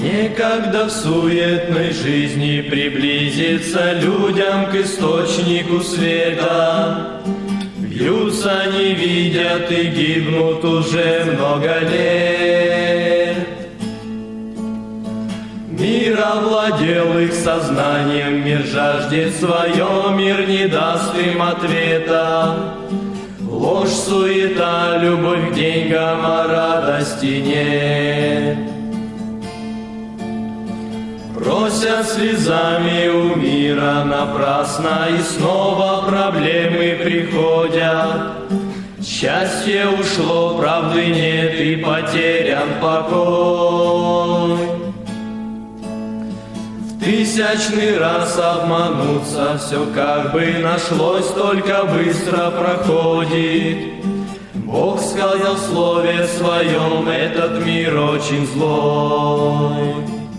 Некогда в суетной жизни приблизиться людям к источнику света. Бьются, не видят и гибнут уже много лет. Мир овладел их сознанием, мир жаждет свое, мир не даст им ответа. Ложь, суета, любовь к деньгам, а радости нет. Просят слезами у мира напрасно, и снова проблемы приходят. Счастье ушло, правды нет, и потерян покой. В тысячный раз обмануться все как бы нашлось, только быстро проходит. Бог сказал в слове своем, этот мир очень злой.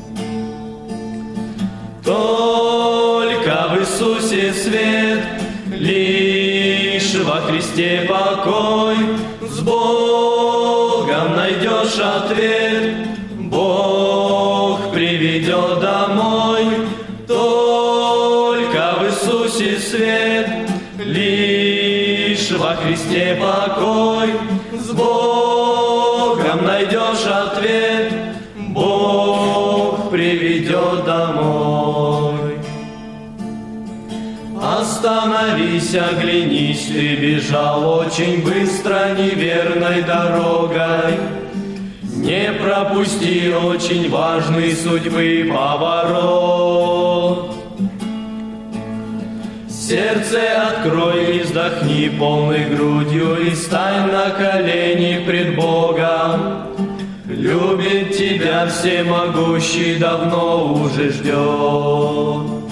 Только в Иисусе свет, лишь во Христе покой. С Богом найдешь ответ, Бог приведет домой. Только в Иисусе свет, лишь во Христе покой. С Богом найдешь ответ, Бог приведет домой. Остановись, оглянись, ты бежал очень быстро неверной дорогой. Не пропусти очень важный судьбы поворот. Сердце открой и вздохни полной грудью, и стань на колени пред Богом. Любит тебя всемогущий, давно уже ждет.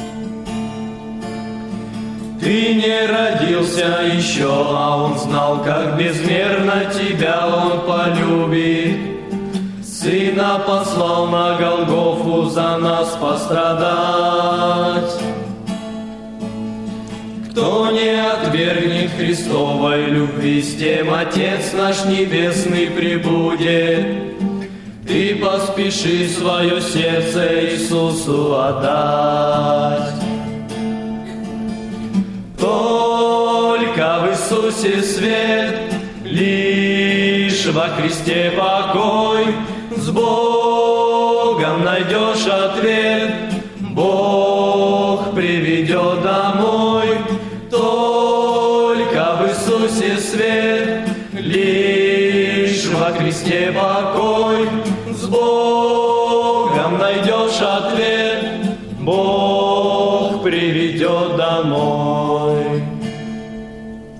Ты не родился еще, а Он знал, как безмерно тебя Он полюбит. Сына послал на Голгофу за нас пострадать. Кто не отвергнет Христовой любви, с тем Отец наш Небесный пребудет. Ты поспеши свое сердце Иисусу отдать. Только в Иисусе свет, лишь во Христе покой. С Богом найдешь ответ, Бог приведет домой. Только в Иисусе свет, лишь во Христе покой. С Богом найдешь ответ, Бог приведет домой.